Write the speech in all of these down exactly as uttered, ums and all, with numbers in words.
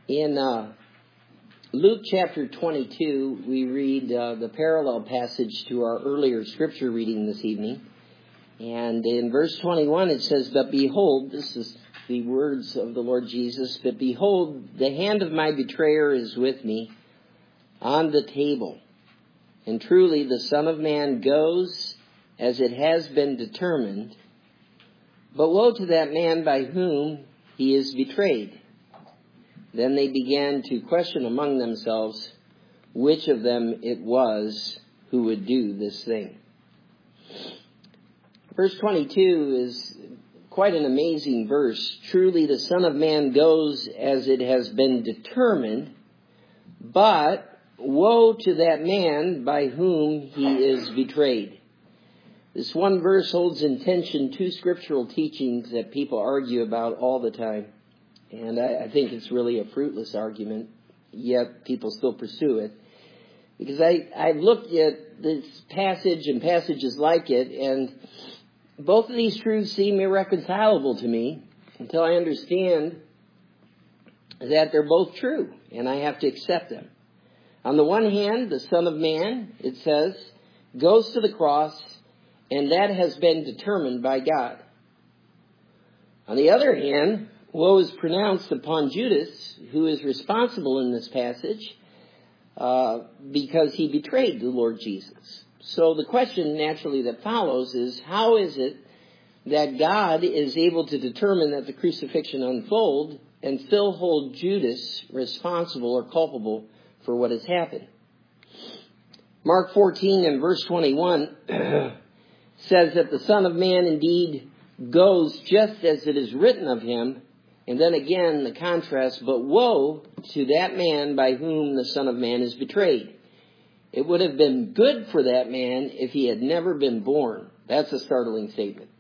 In uh, Luke chapter twenty-two, we read uh, the parallel passage to our earlier scripture reading this evening. And in verse twenty-one it says, "But behold," this is the words of the Lord Jesus, "But behold, the hand of my betrayer is with me on the table. And truly the Son of Man goes as it has been determined. But woe to that man by whom he is betrayed." Then they began to question among themselves which of them it was who would do this thing. Verse twenty-two is quite an amazing verse. "Truly the Son of Man goes as it has been determined, but woe to that man by whom he is betrayed." This one verse holds in tension two scriptural teachings that people argue about all the time. And I, I think it's really a fruitless argument, yet people still pursue it. Because I, I've looked at this passage and passages like it, and both of these truths seem irreconcilable to me until I understand that they're both true, and I have to accept them. On the one hand, the Son of Man, it says, goes to the cross, and that has been determined by God. On the other hand, woe is pronounced upon Judas, who is responsible in this passage, uh, because he betrayed the Lord Jesus. So the question naturally that follows is, how is it that God is able to determine that the crucifixion unfold and still hold Judas responsible or culpable for what has happened? Mark fourteen and verse twenty-one says that the Son of Man indeed goes just as it is written of him. And then again, the contrast, "But woe to that man by whom the Son of Man is betrayed." It would have been good for that man if he had never been born. That's a startling statement.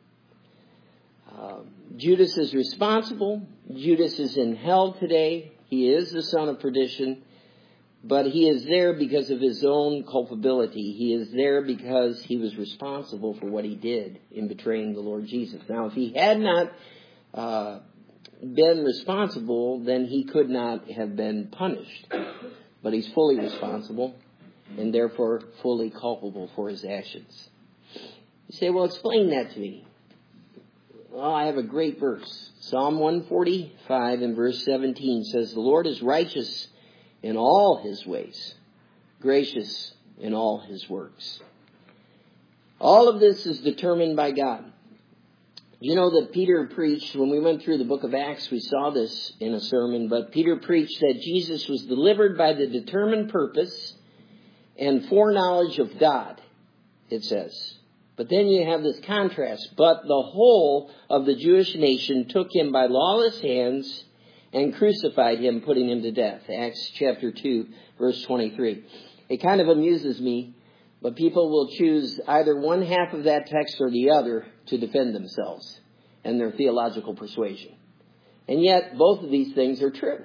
Uh, Judas is responsible. Judas is in hell today. He is the son of perdition. But he is there because of his own culpability. He is there because he was responsible for what he did in betraying the Lord Jesus. Now, if he had not uh, been responsible, then he could not have been punished. But he's fully responsible and therefore fully culpable for his actions. You say, well, explain that to me. Well, I have a great verse. Psalm one forty-five and verse seventeen says, "The Lord is righteous in all his ways, gracious in all his works." All of this is determined by God. You know that Peter preached, when we went through the book of Acts, we saw this in a sermon, but Peter preached that Jesus was delivered by the determined purpose and foreknowledge of God, it says. But then you have this contrast. "But the whole of the Jewish nation took him by lawless hands and crucified him, putting him to death." Acts chapter two, verse twenty-three. It kind of amuses me, but people will choose either one half of that text or the other to defend themselves and their theological persuasion. And yet, both of these things are true.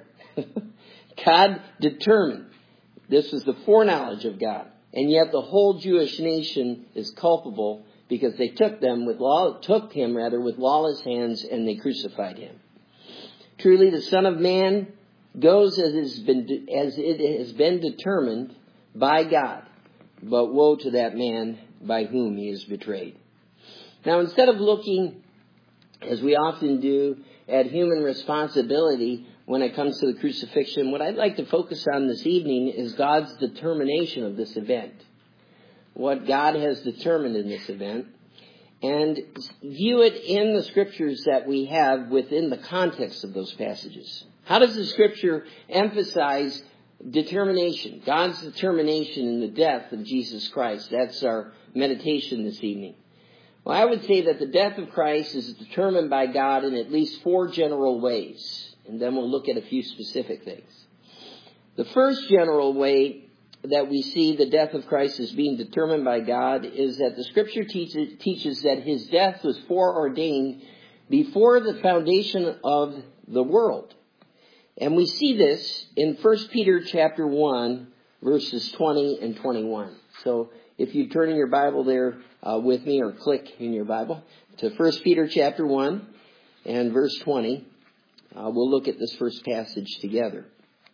God determined. This was the foreknowledge of God. And yet the whole Jewish nation is culpable because they took them with law, took him rather with lawless hands, and they crucified him. Truly, the Son of Man goes as it has been, as it has been determined by God. But woe to that man by whom he is betrayed. Now, instead of looking, as we often do, at human responsibility when it comes to the crucifixion, what I'd like to focus on this evening is God's determination of this event. What God has determined in this event. And view it in the scriptures that we have within the context of those passages. How does the scripture emphasize determination? God's determination in the death of Jesus Christ. That's our meditation this evening. Well, I would say that the death of Christ is determined by God in at least four general ways. And then we'll look at a few specific things. The first general way that we see the death of Christ as being determined by God is that the scripture teaches, teaches that his death was foreordained before the foundation of the world. And we see this in First Peter chapter one, verses twenty and twenty-one. So if you turn in your Bible there uh, with me, or click in your Bible to First Peter chapter one and verse twenty, uh, we'll look at this first passage together.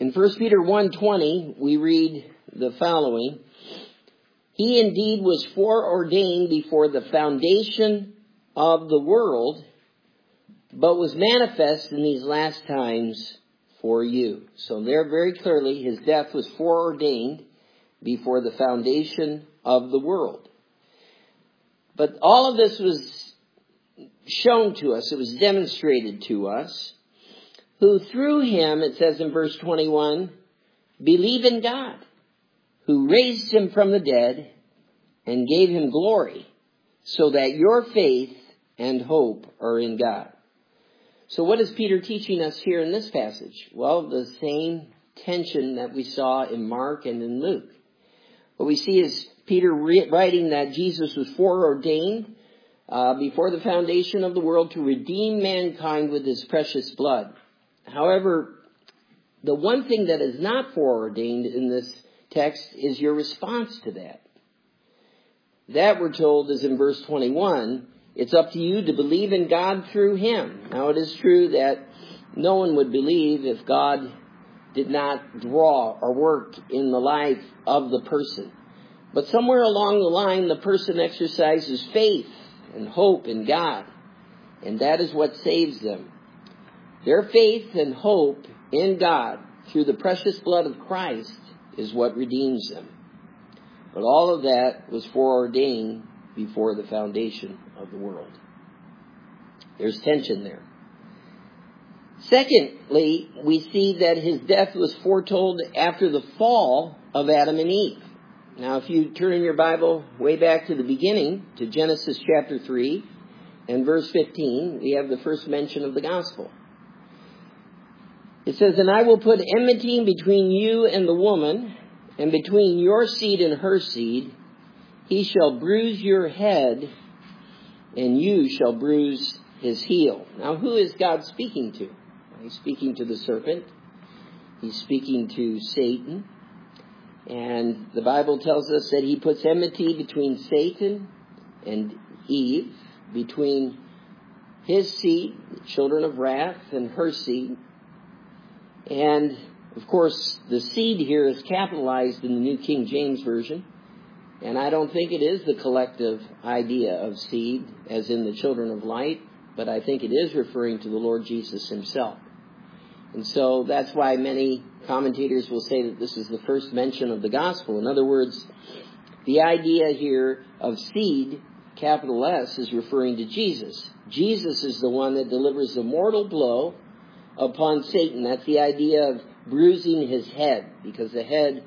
In First Peter one twenty, we read the following. He indeed was foreordained before the foundation of the world, but was manifest in these last times for you. So there very clearly, his death was foreordained before the foundation of the world. But all of this was shown to us. It was demonstrated to us. Who through him, it says in verse twenty-one, believe in God, who raised him from the dead and gave him glory, so that your faith and hope are in God. So what is Peter teaching us here in this passage? Well, the same tension that we saw in Mark and in Luke. What we see is Peter writing that Jesus was foreordained uh, before the foundation of the world to redeem mankind with his precious blood. However, the one thing that is not foreordained in this text is your response to that. That, we're told, is in verse twenty-one. It's up to you to believe in God through him. Now, it is true that no one would believe if God did not draw or work in the life of the person. But somewhere along the line, the person exercises faith and hope in God. And that is what saves them. Their faith and hope in God through the precious blood of Christ is what redeems them. But all of that was foreordained before the foundation of the world. There's tension there. Secondly, we see that his death was foretold after the fall of Adam and Eve. Now, if you turn in your Bible way back to the beginning, to Genesis chapter three and verse fifteen, we have the first mention of the gospel. It says, and I will put enmity between you and the woman, and between your seed and her seed. He shall bruise your head, and you shall bruise his heel. Now, who is God speaking to? He's speaking to the serpent. He's speaking to Satan. And the Bible tells us that he puts enmity between Satan and Eve, between his seed, the children of wrath, and her seed. And, of course, the seed here is capitalized in the New King James Version. And I don't think it is the collective idea of seed, as in the children of light, but I think it is referring to the Lord Jesus himself. And so that's why many commentators will say that this is the first mention of the gospel. In other words, the idea here of seed, capital S, is referring to Jesus. Jesus is the one that delivers the mortal blow upon Satan. That's the idea of bruising his head, because the head,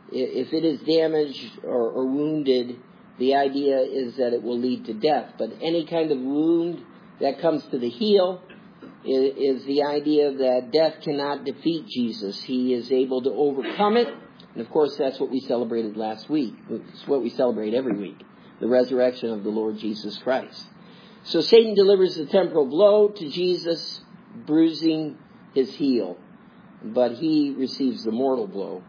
if it is damaged or, or wounded, the idea is that it will lead to death. But any kind of wound that comes to the heel is, is the idea that death cannot defeat Jesus. He is able to overcome it. And of course, that's what we celebrated last week. It's what we celebrate every week, the resurrection of the Lord Jesus Christ. So Satan delivers the temporal blow to Jesus, bruising his heel. But he receives the mortal blow,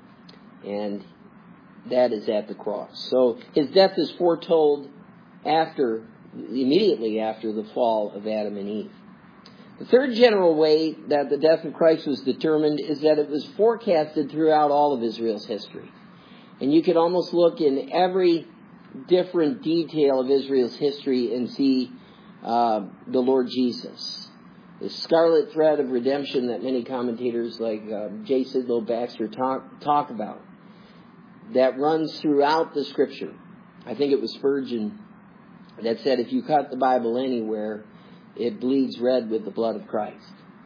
and that is at the cross. So his death is foretold after, immediately after the fall of Adam and Eve. The third general way that the death of Christ was determined is that it was forecasted throughout all of Israel's history. And you could almost look in every different detail of Israel's history and see uh, the Lord Jesus. The scarlet thread of redemption that many commentators like uh, J. Sidlow Baxter talk, talk about, that runs throughout the Scripture. I think it was Spurgeon that said, if you cut the Bible anywhere, it bleeds red with the blood of Christ.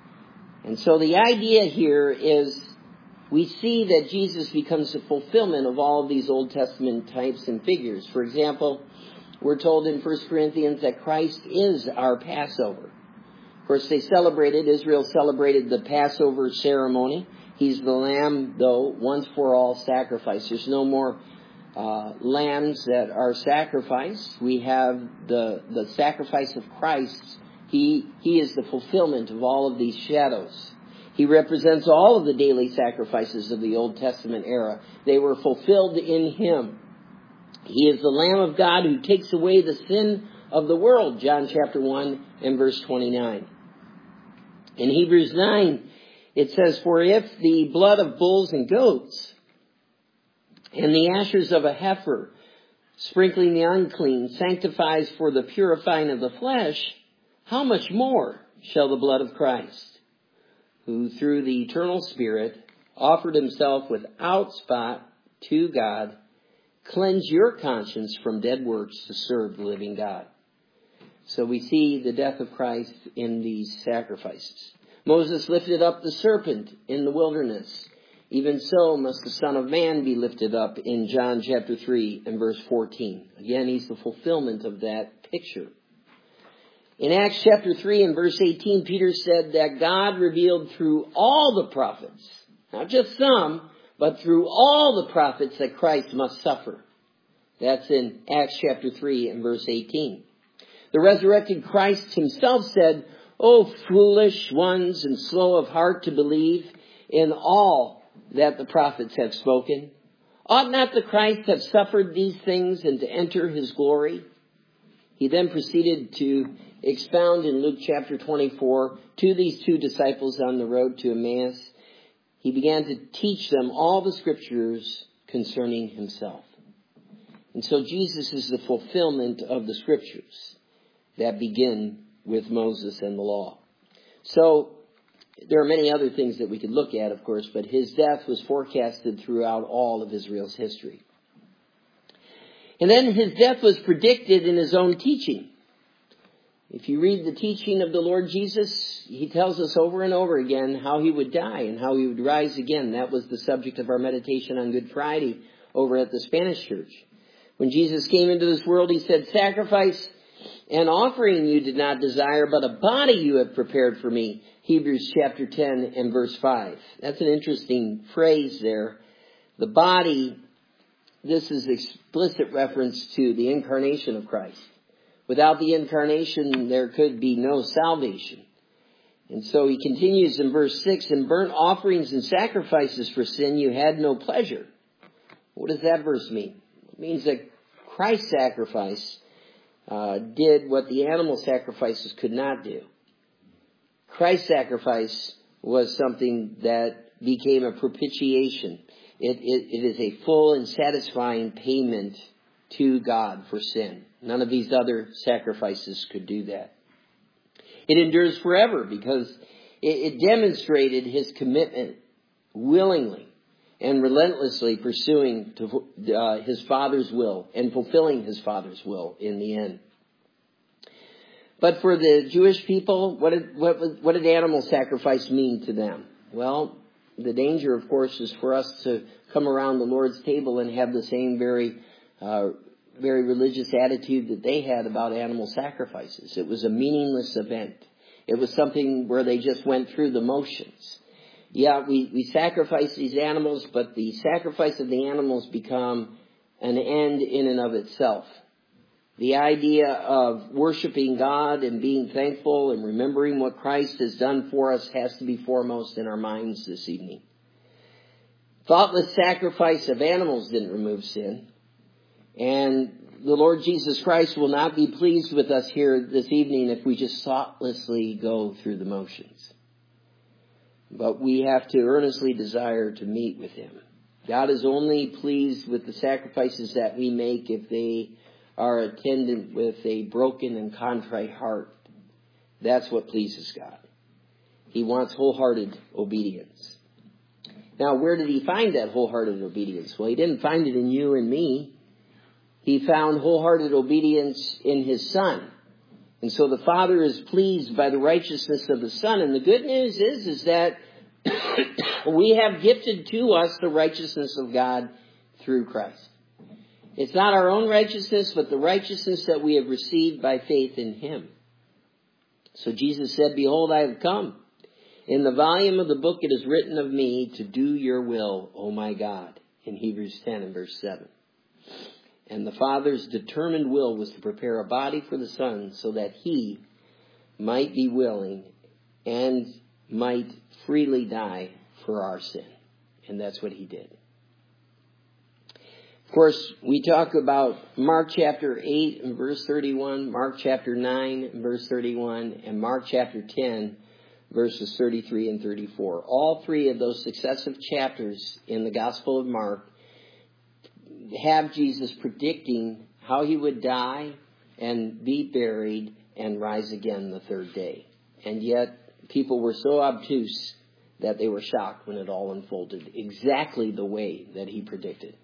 And so the idea here is we see that Jesus becomes the fulfillment of all of these Old Testament types and figures. For example, we're told in First Corinthians that Christ is our Passover. Of course, they celebrated, Israel celebrated the Passover ceremony. He's the lamb, though, once for all sacrifice. There's no more uh, lambs that are sacrificed. We have the, the sacrifice of Christ. He, he is the fulfillment of all of these shadows. He represents all of the daily sacrifices of the Old Testament era. They were fulfilled in him. He is the Lamb of God who takes away the sin of the world, John chapter one and verse twenty-nine. In Hebrews nine, It says, "For if the blood of bulls and goats and the ashes of a heifer, sprinkling the unclean, sanctifies for the purifying of the flesh, how much more shall the blood of Christ, who through the eternal Spirit offered himself without spot to God, cleanse your conscience from dead works to serve the living God." So we see the death of Christ in these sacrifices. Moses lifted up the serpent in the wilderness. Even so must the Son of Man be lifted up in John chapter three and verse fourteen. Again, he's the fulfillment of that picture. In Acts chapter three and verse eighteen, Peter said that God revealed through all the prophets, not just some, but through all the prophets, that Christ must suffer. That's in Acts chapter three and verse eighteen. The resurrected Christ himself said, "O foolish ones and slow of heart to believe in all that the prophets have spoken. Ought not the Christ have suffered these things and to enter his glory?" He then proceeded to expound in Luke chapter twenty-four to these two disciples on the road to Emmaus. He began to teach them all the scriptures concerning himself. And so Jesus is the fulfillment of the scriptures that begin with Moses and the law. So there are many other things that we could look at, of course, but his death was forecasted throughout all of Israel's history. And then his death was predicted in his own teaching. If you read the teaching of the Lord Jesus, he tells us over and over again how he would die and how he would rise again. That was the subject of our meditation on Good Friday over at the Spanish church. When Jesus came into this world, he said, "Sacrifice and offering you did not desire, but a body you have prepared for me." Hebrews chapter ten and verse five. That's an interesting phrase there. The body, this is explicit reference to the incarnation of Christ. Without the incarnation, there could be no salvation. And so he continues in verse six, "In burnt offerings and sacrifices for sin you had no pleasure." What does that verse mean? It means that Christ's sacrifice uh, did what the animal sacrifices could not do. Christ's sacrifice was something that became a propitiation. It, it, it is a full and satisfying payment to God for sin. None of these other sacrifices could do that. It endures forever because it, it demonstrated his commitment willingly and relentlessly pursuing to, uh, his Father's will and fulfilling his Father's will in the end. But for the Jewish people, what did, what, what did animal sacrifice mean to them? Well, the danger, of course, is for us to come around the Lord's table and have the same very, uh, very religious attitude that they had about animal sacrifices. It was a meaningless event. It was something where they just went through the motions. Yeah, we, we sacrifice these animals, but the sacrifice of the animals become an end in and of itself. The idea of worshiping God and being thankful and remembering what Christ has done for us has to be foremost in our minds this evening. Thoughtless sacrifice of animals didn't remove sin. And the Lord Jesus Christ will not be pleased with us here this evening if we just thoughtlessly go through the motions. But we have to earnestly desire to meet with him. God is only pleased with the sacrifices that we make if they are attendant with a broken and contrite heart. That's what pleases God. He wants wholehearted obedience. Now, where did he find that wholehearted obedience? Well, he didn't find it in you and me. He found wholehearted obedience in his Son. And so the Father is pleased by the righteousness of the Son. And the good news is, is that we have gifted to us the righteousness of God through Christ. It's not our own righteousness, but the righteousness that we have received by faith in him. So Jesus said, "Behold, I have come. In the volume of the book it is written of me to do your will, O my God," in Hebrews ten and verse seven. And the Father's determined will was to prepare a body for the Son so that he might be willing and might freely die for our sin. And that's what he did. Of course, we talk about Mark chapter eight and verse thirty-one, Mark chapter nine and verse thirty-one, and Mark chapter ten, verses thirty-three and thirty-four. All three of those successive chapters in the Gospel of Mark have Jesus predicting how he would die and be buried and rise again the third day. And yet, people were so obtuse that they were shocked when it all unfolded exactly the way that he predicted.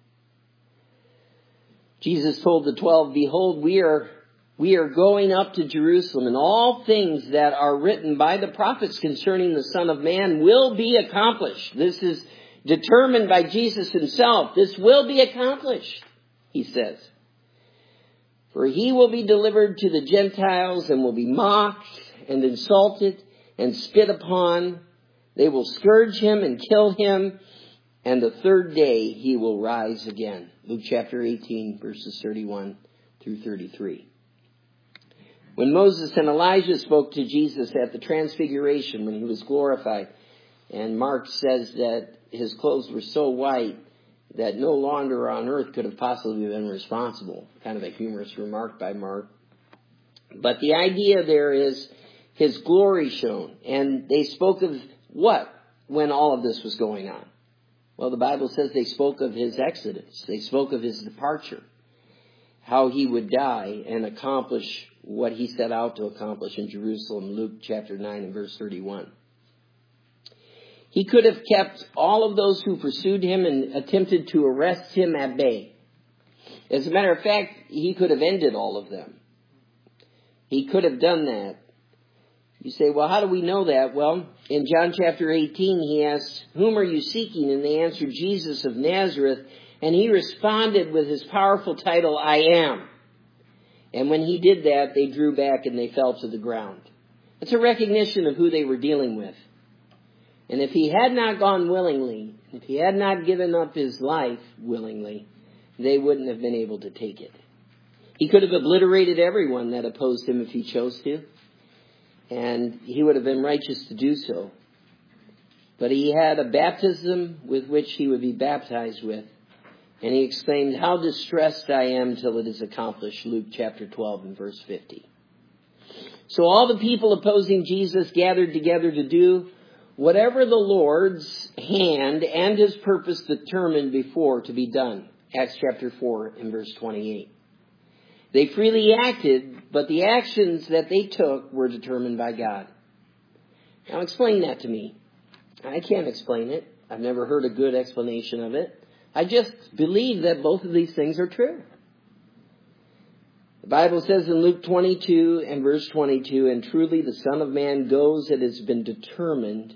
Jesus told the twelve, "Behold, we are we are going up to Jerusalem, and all things that are written by the prophets concerning the Son of Man will be accomplished." This is determined by Jesus himself. This will be accomplished, he says. "For he will be delivered to the Gentiles and will be mocked and insulted and spit upon. They will scourge him and kill him, and the third day he will rise again." Luke chapter eighteen, verses thirty-one through thirty-three. When Moses and Elijah spoke to Jesus at the Transfiguration when he was glorified, and Mark says that his clothes were so white that no launderer on earth could have possibly been responsible. Kind of a humorous remark by Mark. But the idea there is his glory shone. And they spoke of what when all of this was going on? Well, the Bible says they spoke of his exodus. They spoke of his departure. How he would die and accomplish what he set out to accomplish in Jerusalem. Luke chapter nine and verse thirty-one. He could have kept all of those who pursued him and attempted to arrest him at bay. As a matter of fact, he could have ended all of them. He could have done that. You say, well, how do we know that? Well, in John chapter eighteen, he asks, "Whom are you seeking?" And they answered, "Jesus of Nazareth." And he responded with his powerful title, "I am." And when he did that, they drew back and they fell to the ground. It's a recognition of who they were dealing with. And if he had not gone willingly, if he had not given up his life willingly, they wouldn't have been able to take it. He could have obliterated everyone that opposed him if he chose to. And he would have been righteous to do so. But he had a baptism with which he would be baptized with. And he exclaimed, "How distressed I am till it is accomplished." Luke chapter twelve and verse fifty. So all the people opposing Jesus gathered together to do whatever the Lord's hand and his purpose determined before to be done. Acts chapter four and verse twenty-eight. They freely acted, but the actions that they took were determined by God. Now explain that to me. I can't explain it. I've never heard a good explanation of it. I just believe that both of these things are true. The Bible says in Luke twenty-two and verse twenty-two, "And truly the Son of Man goes as it has been determined,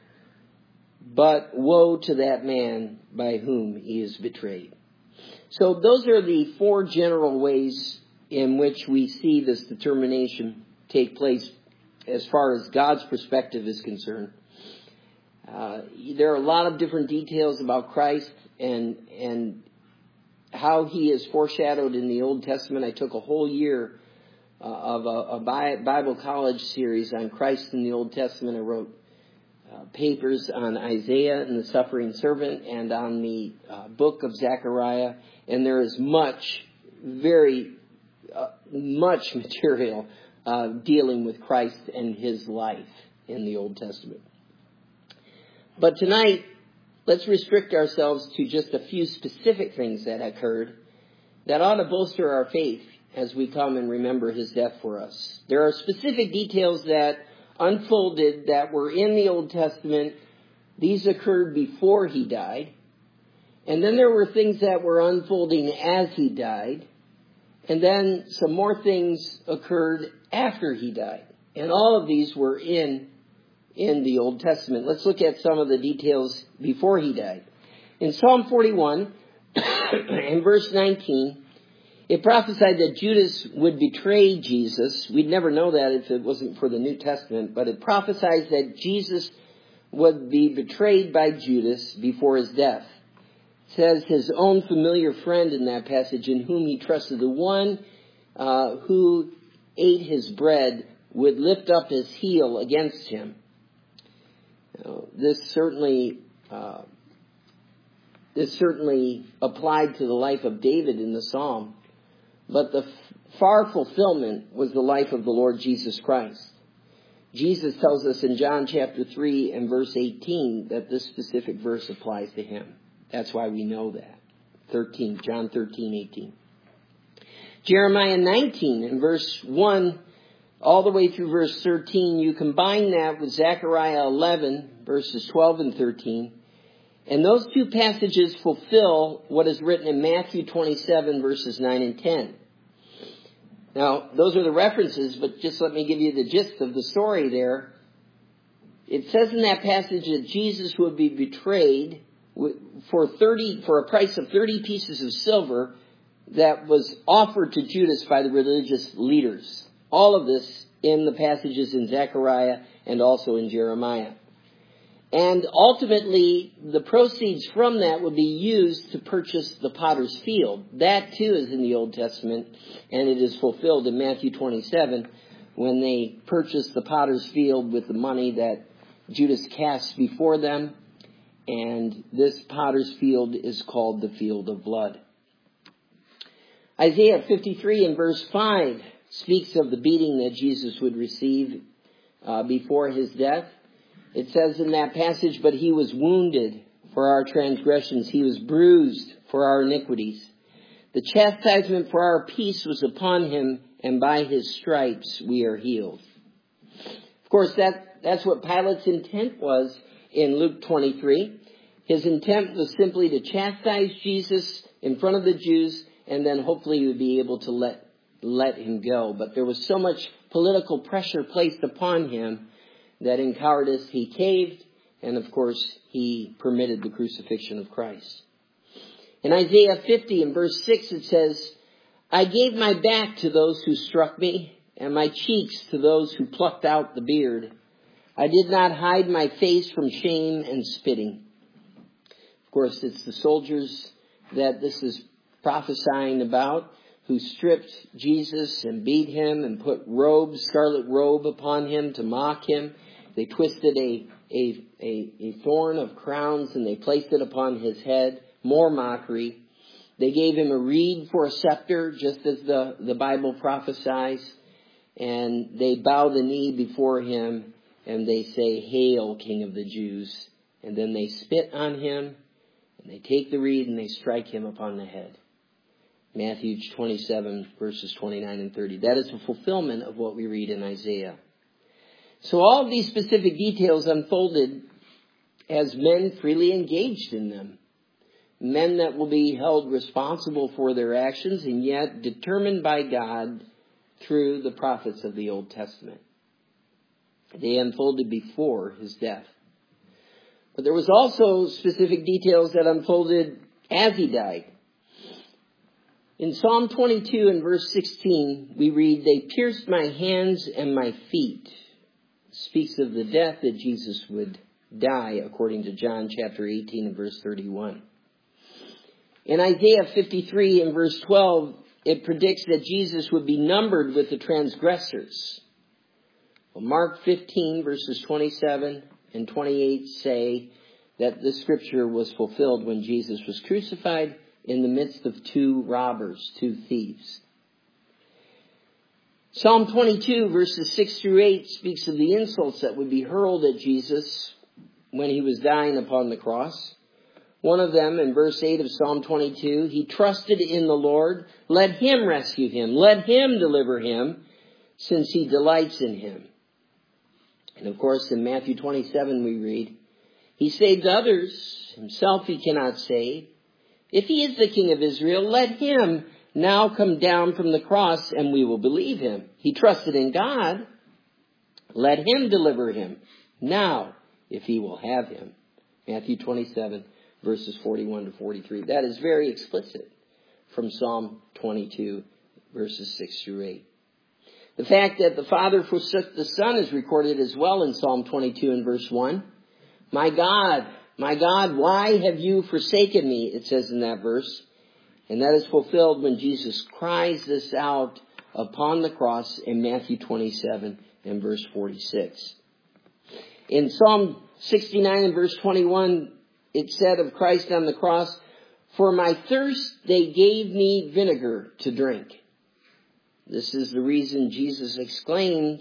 but woe to that man by whom he is betrayed." So those are the four general ways in which we see this determination take place as far as God's perspective is concerned. Uh, there are a lot of different details about Christ and and how he is foreshadowed in the Old Testament. I took a whole year uh, of a, a Bible college series on Christ in the Old Testament. I wrote uh, papers on Isaiah and the suffering servant and on the uh, book of Zechariah. And there is much, very uh, much material uh, dealing with Christ and his life in the Old Testament. But tonight, let's restrict ourselves to just a few specific things that occurred that ought to bolster our faith as we come and remember his death for us. There are specific details that unfolded that were in the Old Testament. These occurred before he died. And then there were things that were unfolding as he died. And then some more things occurred after he died. And all of these were in in the Old Testament. Let's look at some of the details before he died. In Psalm forty-one, in verse nineteen, it prophesied that Judas would betray Jesus. We'd never know that if it wasn't for the New Testament, but it prophesies that Jesus would be betrayed by Judas before his death. It says his own familiar friend in that passage, in whom he trusted, the one uh, who ate his bread, would lift up his heel against him. Now, this certainly uh, this certainly applied to the life of David in the Psalm, but the f- far fulfillment was the life of the Lord Jesus Christ. Jesus tells us in John chapter three and verse eighteen that this specific verse applies to him. That's why we know that. thirteen, John thirteen, eighteen. Jeremiah nineteen and verse one all the way through verse thirteen, you combine that with Zechariah eleven, verses twelve and thirteen. And those two passages fulfill what is written in Matthew twenty-seven, verses nine and ten. Now, those are the references, but just let me give you the gist of the story there. It says in that passage that Jesus would be betrayed for thirty, for a price of thirty pieces of silver that was offered to Judas by the religious leaders. All of this in the passages in Zechariah and also in Jeremiah. And ultimately, the proceeds from that would be used to purchase the potter's field. That too is in the Old Testament, and it is fulfilled in Matthew twenty-seven when they purchased the potter's field with the money that Judas cast before them. And this potter's field is called the field of blood. Isaiah fifty-three and verse five speaks of the beating that Jesus would receive uh, before his death. It says in that passage, but he was wounded for our transgressions. He was bruised for our iniquities. The chastisement for our peace was upon him, and by his stripes we are healed. Of course, that, that's what Pilate's intent was in Luke twenty-three. His intent was simply to chastise Jesus in front of the Jews, and then hopefully he would be able to let, let him go. But there was so much political pressure placed upon him that in cowardice he caved, and of course he permitted the crucifixion of Christ. In Isaiah fifty and verse six it says, I gave my back to those who struck me, and my cheeks to those who plucked out the beard. I did not hide my face from shame and spitting. Of course, it's the soldiers that this is prophesying about, who stripped Jesus and beat him and put robes, scarlet robe upon him to mock him. They twisted a, a, a, a thorn of crowns and they placed it upon his head. More mockery. They gave him a reed for a scepter, just as the, the Bible prophesies. And they bow the knee before him and they say, Hail, King of the Jews. And then they spit on him and they take the reed and they strike him upon the head. Matthew twenty-seven, verses twenty-nine and thirty. That is a fulfillment of what we read in Isaiah. So all of these specific details unfolded as men freely engaged in them. Men that will be held responsible for their actions and yet determined by God through the prophets of the Old Testament. They unfolded before his death. But there was also specific details that unfolded as he died. In Psalm twenty-two and verse sixteen, we read, They pierced my hands and my feet. It speaks of the death that Jesus would die, according to John chapter eighteen and verse thirty-one. In Isaiah fifty-three and verse twelve, it predicts that Jesus would be numbered with the transgressors. Well, Mark fifteen verses twenty-seven and twenty-eight say that this scripture was fulfilled when Jesus was crucified in the midst of two robbers, two thieves. Psalm twenty-two verses six through eight speaks of the insults that would be hurled at Jesus when he was dying upon the cross. One of them, in verse eight of Psalm twenty-two, he trusted in the Lord. Let him rescue him. Let him deliver him, since he delights in him. And of course, in Matthew twenty-seven we read, He saved others. Himself he cannot save. If he is the King of Israel, let him now come down from the cross and we will believe him. He trusted in God. Let him deliver him now, if he will have him. Matthew twenty-seven, verses forty-one to forty-three. That is very explicit from Psalm twenty-two, verses six through eight. The fact that the Father forsook the Son is recorded as well in Psalm twenty-two and verse one. My God, my God, why have you forsaken me? It says in that verse. And that is fulfilled when Jesus cries this out upon the cross in Matthew twenty-seven and verse forty-six. In Psalm sixty-nine and verse twenty-one, it said of Christ on the cross, For my thirst they gave me vinegar to drink. This is the reason Jesus exclaimed,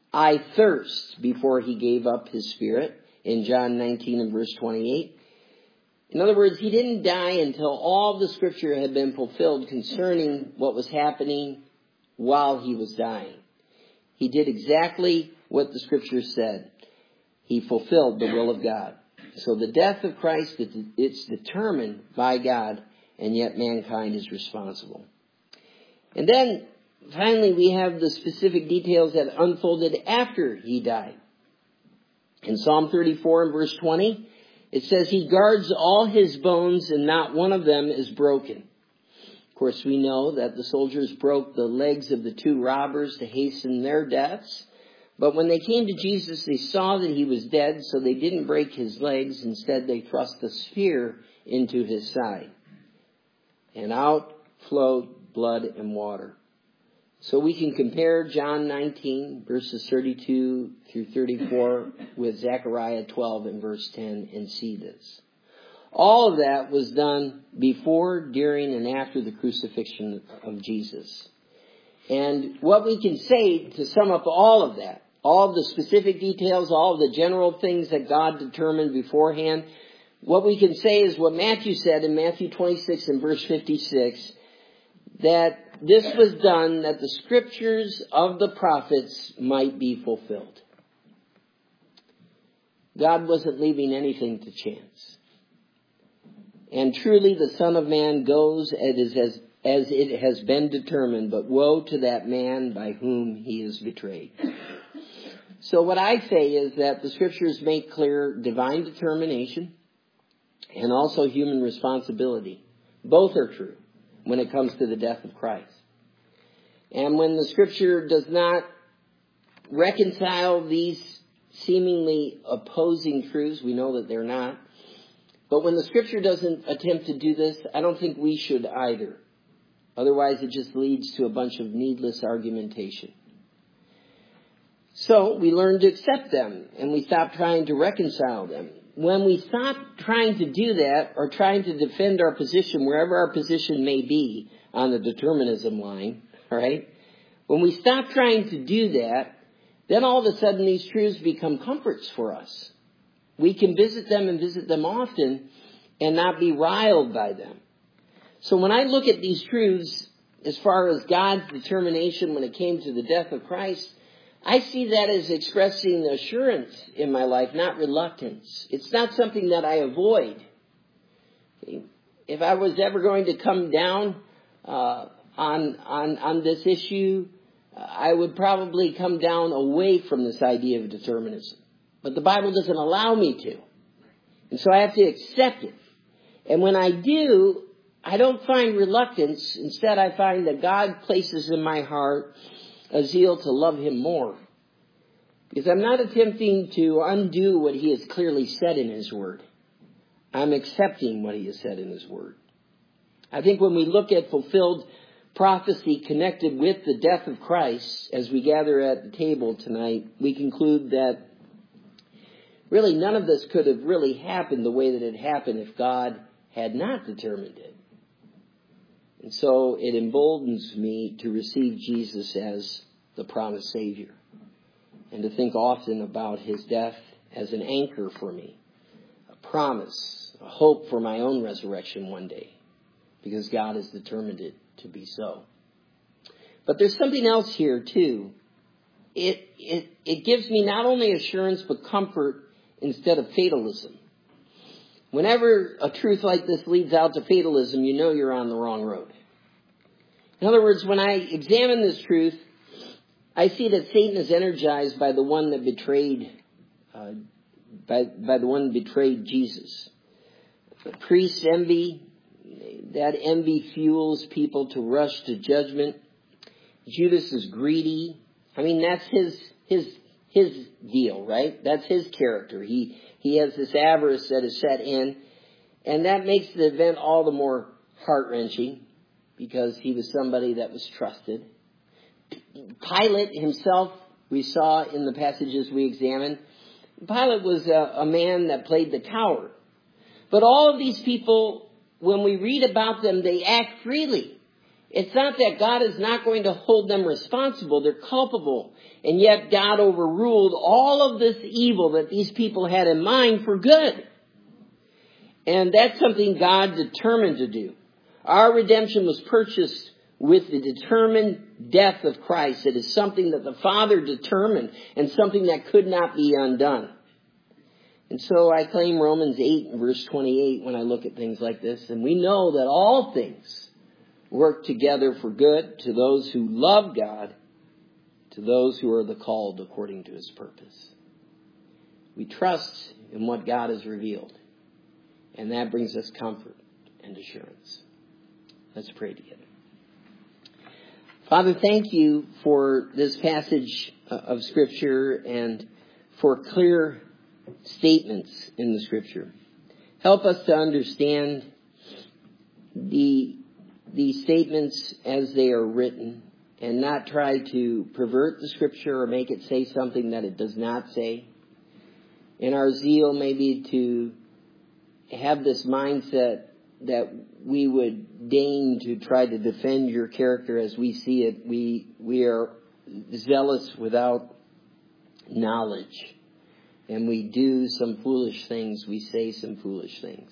I thirst, before he gave up his spirit in John nineteen and verse twenty-eight. In other words, he didn't die until all the scripture had been fulfilled concerning what was happening while he was dying. He did exactly what the scripture said. He fulfilled the will of God. So the death of Christ, it's determined by God, and yet mankind is responsible. And then, finally, we have the specific details that unfolded after he died. In Psalm thirty-four and verse twenty, it says, he guards all his bones and not one of them is broken. Of course, we know that the soldiers broke the legs of the two robbers to hasten their deaths. But when they came to Jesus, they saw that he was dead, so they didn't break his legs. Instead, they thrust the spear into his side. And out flowed blood and water. So we can compare John nineteen, verses thirty-two through thirty-four, with Zechariah twelve and verse ten and see this. All of that was done before, during, and after the crucifixion of Jesus. And what we can say to sum up all of that, all of the specific details, all of the general things that God determined beforehand, what we can say is what Matthew said in Matthew twenty-six and verse fifty-six, that this was done that the scriptures of the prophets might be fulfilled. God wasn't leaving anything to chance. And truly the Son of Man goes as, as, as it has been determined, but woe to that man by whom he is betrayed. So what I say is that the scriptures make clear divine determination and also human responsibility. Both are true when it comes to the death of Christ. And when the scripture does not reconcile these seemingly opposing truths, we know that they're not. But when the scripture doesn't attempt to do this, I don't think we should either. Otherwise, it just leads to a bunch of needless argumentation. So we learn to accept them, and we stop trying to reconcile them. When we stop trying to do that, or trying to defend our position, wherever our position may be on the determinism line, all right? When we stop trying to do that, then all of a sudden these truths become comforts for us. We can visit them and visit them often and not be riled by them. So when I look at these truths, as far as God's determination when it came to the death of Christ, I see that as expressing assurance in my life, not reluctance. It's not something that I avoid. If I was ever going to come down uh, on, on, on this issue, I would probably come down away from this idea of determinism. But the Bible doesn't allow me to. And so I have to accept it. And when I do, I don't find reluctance. Instead, I find that God places in my heart a zeal to love him more. Because I'm not attempting to undo what he has clearly said in his word. I'm accepting what he has said in his word. I think when we look at fulfilled prophecy connected with the death of Christ, as we gather at the table tonight, we conclude that really none of this could have really happened the way that it happened if God had not determined it. And so it emboldens me to receive Jesus as the promised Savior, and to think often about his death as an anchor for me, a promise, a hope for my own resurrection one day, because God has determined it to be so. But there's something else here too. It, it, it gives me not only assurance but comfort instead of fatalism. Whenever a truth like this leads out to fatalism, you know you're on the wrong road. In other words, when I examine this truth, I see that Satan is energized by the one that betrayed, uh, by, by the one that betrayed Jesus. The priest's envy, that envy fuels people to rush to judgment. Judas is greedy. I mean, that's his his his deal, right? That's his character. He he has this avarice that is set in, and that makes the event all the more heart-wrenching because he was somebody that was trusted. Pilate himself, we saw in the passages we examined, Pilate was a, a man that played the coward. But all of these people, when we read about them, they act freely. It's not that God is not going to hold them responsible. They're culpable. And yet God overruled all of this evil that these people had in mind for good. And that's something God determined to do. Our redemption was purchased with the determined death of Christ. It is something that the Father determined and something that could not be undone. And so I claim Romans eight and verse twenty-eight when I look at things like this. And we know that all things work together for good to those who love God, to those who are the called according to His purpose. We trust in what God has revealed. And that brings us comfort and assurance. Let's pray together. Father, thank you for this passage of Scripture and for clear statements in the Scripture. Help us to understand the, the statements as they are written and not try to pervert the Scripture or make it say something that it does not say. In our zeal, maybe to have this mindset that we would deign to try to defend your character as we see it. We we are zealous without knowledge. And we do some foolish things. We say some foolish things.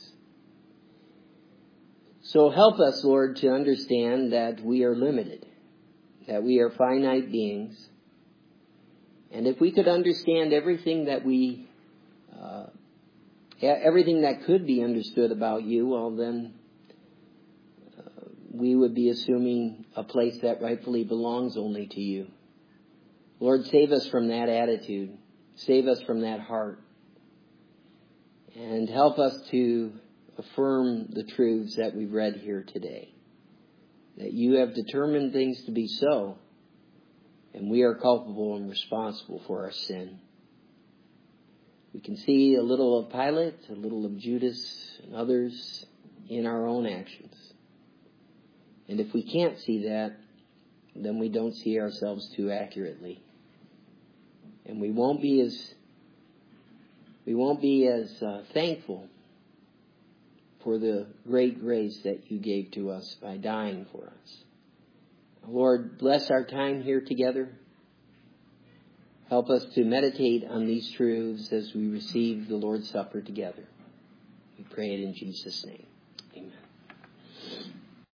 So help us, Lord, to understand that we are limited. That we are finite beings. And if we could understand everything that we uh, everything that could be understood about you, well then uh, we would be assuming a place that rightfully belongs only to you. Lord, save us from that attitude. Save us from that heart. And help us to affirm the truths that we've read here today. That you have determined things to be so, and we are culpable and responsible for our sin. We can see a little of Pilate, a little of Judas, and others in our own actions. And if we can't see that, then we don't see ourselves too accurately. And we won't be as we won't be as uh, thankful for the great grace that you gave to us by dying for us. Lord, bless our time here together. Help us to meditate on these truths as we receive the Lord's Supper together. We pray it in Jesus' name.